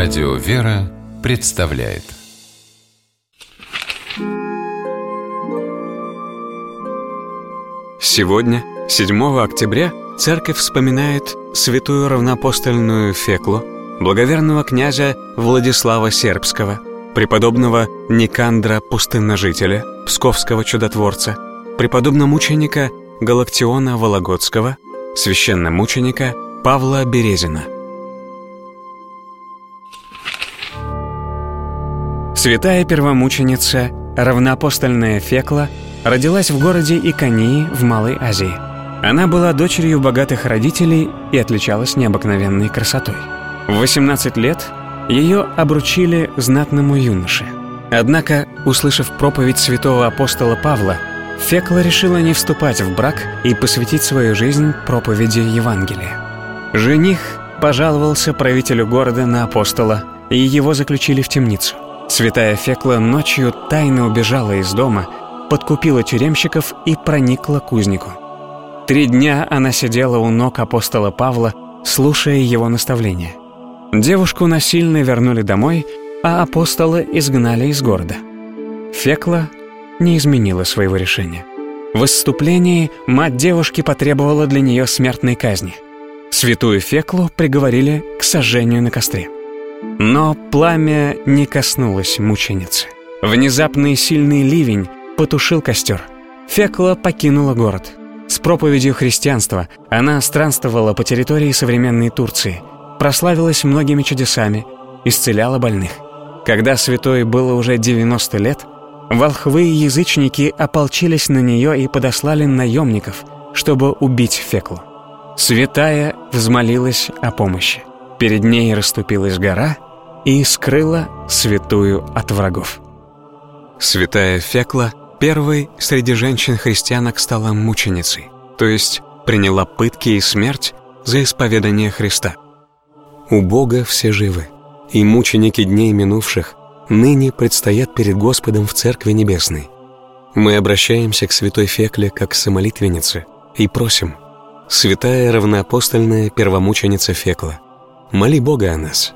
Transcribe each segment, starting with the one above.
Радио «Вера» представляет. Сегодня, 7 октября, Церковь вспоминает святую равноапостольную Феклу, благоверного князя Владислава Сербского, преподобного Никандра Пустынножителя, псковского чудотворца, преподобномученика Галактиона Вологодского, священномученика Павла Березина. Святая первомученица, равноапостольная Фекла, родилась в городе Иконии в Малой Азии. Она была дочерью богатых родителей и отличалась необыкновенной красотой. В 18 лет ее обручили знатному юноше. Однако, услышав проповедь святого апостола Павла, Фекла решила не вступать в брак и посвятить свою жизнь проповеди Евангелия. Жених пожаловался правителю города на апостола, и его заключили в темницу. Святая Фекла ночью тайно убежала из дома, подкупила тюремщиков и проникла к узнику. 3 дня она сидела у ног апостола Павла, слушая его наставления. Девушку насильно вернули домой, а апостола изгнали из города. Фекла не изменила своего решения. В выступлении мать девушки потребовала для нее смертной казни. Святую Феклу приговорили к сожжению на костре. Но пламя не коснулось мученицы. Внезапный сильный ливень потушил костер. Фекла покинула город. С проповедью христианства она странствовала по территории современной Турции, прославилась многими чудесами, исцеляла больных. Когда святой было уже 90 лет, волхвы и язычники ополчились на нее и подослали наемников, чтобы убить Феклу. Святая взмолилась о помощи. Перед ней расступилась гора и скрыла святую от врагов. Святая Фекла первой среди женщин-христианок стала мученицей, то есть приняла пытки и смерть за исповедание Христа. У Бога все живы, и мученики дней минувших ныне предстоят перед Господом в Церкви Небесной. Мы обращаемся к святой Фекле как к самолитвеннице и просим: святая равноапостольная первомученица Фекла, моли Бога о нас.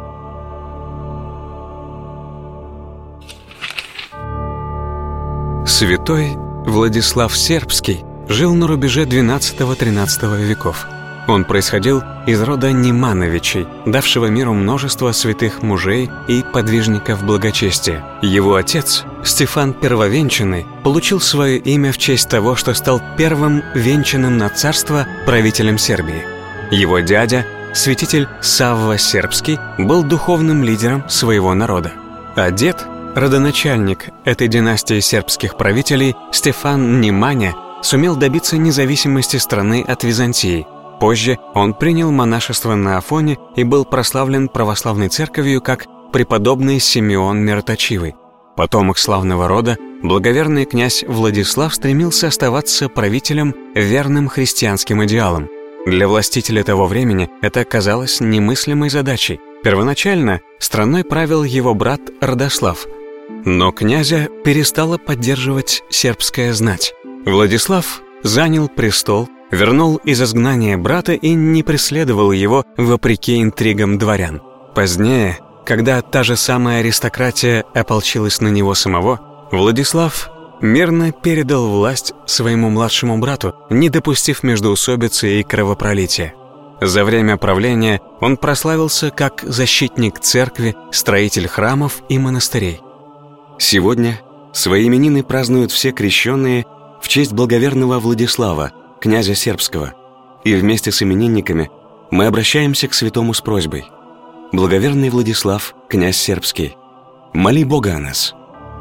Святой Владислав Сербский жил на рубеже XII-XIII веков. Он происходил из рода Немановичей, давшего миру множество святых мужей и подвижников благочестия. Его отец, Стефан Первовенчанный, получил свое имя в честь того, что стал первым венчанным на царство правителем Сербии. Его дядя, святитель Савва Сербский, был духовным лидером своего народа. А дед, родоначальник этой династии сербских правителей, Стефан Неманя, сумел добиться независимости страны от Византии. Позже он принял монашество на Афоне и был прославлен православной церковью как преподобный Симеон Мироточивый. Потомок славного рода, благоверный князь Владислав стремился оставаться правителем, верным христианским идеалам. Для властителя того времени это казалось немыслимой задачей. Первоначально страной правил его брат Родослав, но князя перестала поддерживать сербская знать. Владислав занял престол, вернул из изгнания брата и не преследовал его вопреки интригам дворян. Позднее, когда та же самая аристократия ополчилась на него самого, Владислав мирно передал власть своему младшему брату, не допустив междоусобицы и кровопролития. За время правления он прославился как защитник церкви, строитель храмов и монастырей. Сегодня свои именины празднуют все крещенные в честь благоверного Владислава, князя Сербского, и вместе с именинниками мы обращаемся к святому с просьбой: благоверный Владислав, князь Сербский, моли Бога о нас.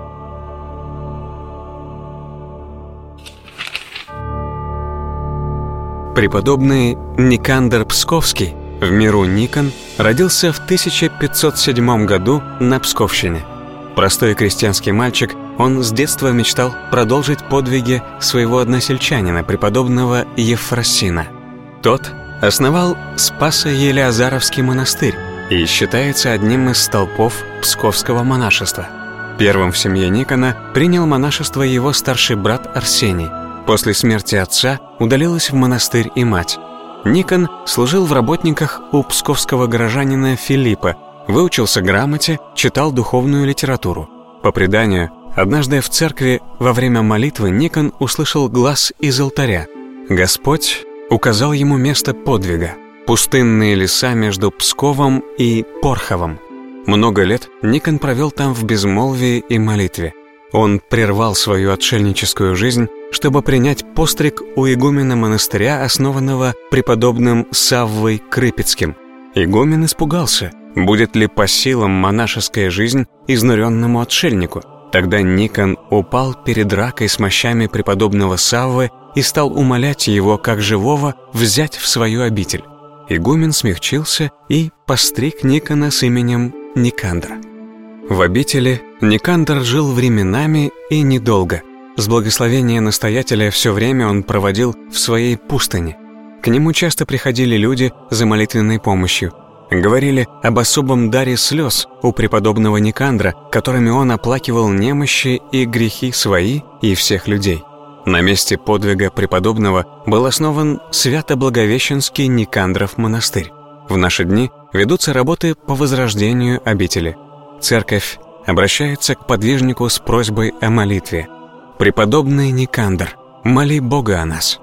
Преподобный Никандр Псковский, в миру Никон, родился в 1507 году на Псковщине. Простой крестьянский мальчик, он с детства мечтал продолжить подвиги своего односельчанина, преподобного Ефросина. Тот основал Спасо-Елеазаровский монастырь и считается одним из столпов псковского монашества. Первым в семье Никона принял монашество его старший брат Арсений. После смерти отца удалилась в монастырь и мать. Никон служил в работниках у псковского горожанина Филиппа, выучился грамоте, читал духовную литературу. По преданию, однажды в церкви во время молитвы Никон услышал глас из алтаря. Господь указал ему место подвига – пустынные леса между Псковом и Порховом. Много лет Никон провел там в безмолвии и молитве. Он прервал свою отшельническую жизнь, чтобы принять постриг у игумена монастыря, основанного преподобным Саввой Крыпецким. Игумен испугался, будет ли по силам монашеская жизнь изнуренному отшельнику. Тогда Никон упал перед ракой с мощами преподобного Саввы и стал умолять его, как живого, взять в свою обитель. Игумен смягчился и постриг Никона с именем Никандр. В обители Никандр жил временами и недолго. С благословения настоятеля все время он проводил в своей пустыне. К нему часто приходили люди за молитвенной помощью. Говорили об особом даре слез у преподобного Никандра, которыми он оплакивал немощи и грехи свои и всех людей. На месте подвига преподобного был основан Свято-Благовещенский Никандров монастырь. В наши дни ведутся работы по возрождению обители. Церковь обращается к подвижнику с просьбой о молитве. «Преподобный Никандр, моли Бога о нас».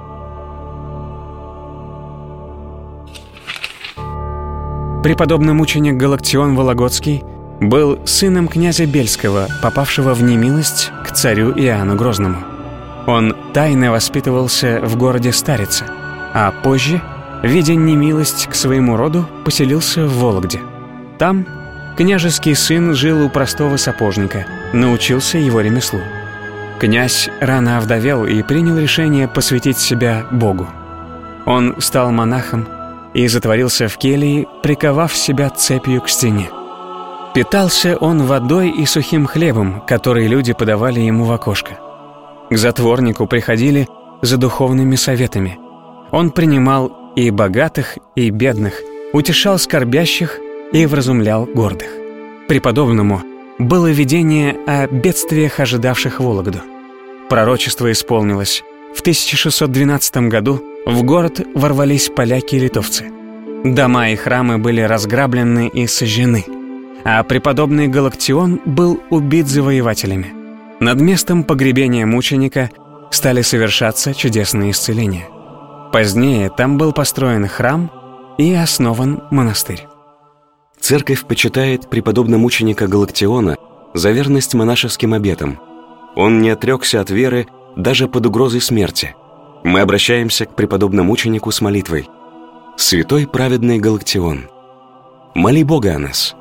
Преподобный мученик Галактион Вологодский был сыном князя Бельского, попавшего в немилость к царю Иоанну Грозному. Он тайно воспитывался в городе Старице, а позже, видя немилость к своему роду, поселился в Вологде. Там княжеский сын жил у простого сапожника, научился его ремеслу. Князь рано овдовел и принял решение посвятить себя Богу. Он стал монахом и затворился в келье, приковав себя цепью к стене. Питался он водой и сухим хлебом, которые люди подавали ему в окошко. К затворнику приходили за духовными советами. Он принимал и богатых, и бедных, утешал скорбящих и вразумлял гордых. Преподобному было видение о бедствиях, ожидавших Вологду. Пророчество исполнилось. В 1612 году в город ворвались поляки и литовцы. Дома и храмы были разграблены и сожжены, а преподобный Галактион был убит завоевателями. Над местом погребения мученика стали совершаться чудесные исцеления. Позднее там был построен храм и основан монастырь. Церковь почитает преподобно-мученика Галактиона за верность монашеским обетам. Он не отрекся от веры даже под угрозой смерти. Мы обращаемся к преподобному-мученику с молитвой. Святой праведный Галактион, моли Бога о нас.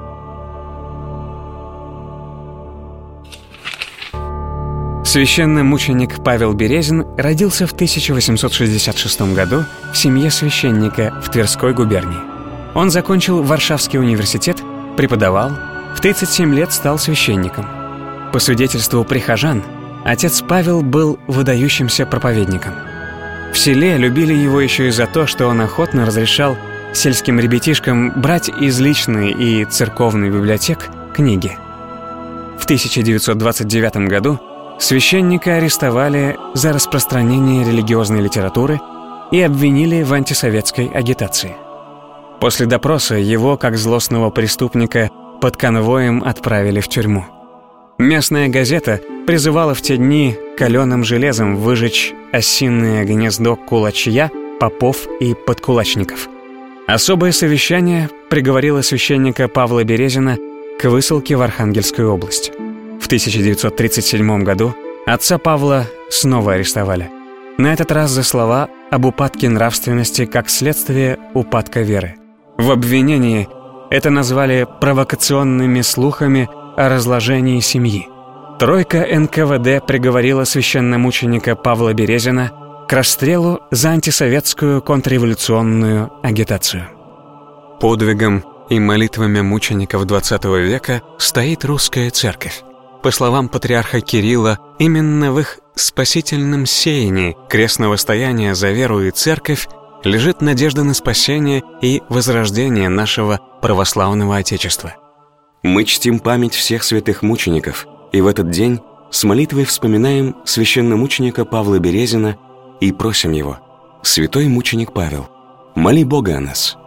Священномученик Павел Березин родился в 1866 году в семье священника в Тверской губернии. Он закончил Варшавский университет, преподавал, в 37 лет стал священником. По свидетельству прихожан, отец Павел был выдающимся проповедником. В селе любили его еще и за то, что он охотно разрешал сельским ребятишкам брать из личной и церковной библиотек книги. В 1929 году священника арестовали за распространение религиозной литературы и обвинили в антисоветской агитации. После допроса его, как злостного преступника, под конвоем отправили в тюрьму. Местная газета призывала в те дни каленым железом выжечь осиное гнездо кулачья, попов и подкулачников. Особое совещание приговорило священника Павла Березина к высылке в Архангельскую область. В 1937 году отца Павла снова арестовали. На этот раз за слова об упадке нравственности как следствие упадка веры. В обвинении это назвали провокационными слухами о разложении семьи. Тройка НКВД приговорила священномученика Павла Березина к расстрелу за антисоветскую контрреволюционную агитацию. Подвигом и молитвами мучеников XX века стоит русская церковь. По словам патриарха Кирилла, именно в их спасительном сеянии крестного стояния за веру и церковь лежит надежда на спасение и возрождение нашего православного Отечества. Мы чтим память всех святых мучеников, и в этот день с молитвой вспоминаем священномученика Павла Березина и просим его: «Святой мученик Павел, моли Бога о нас».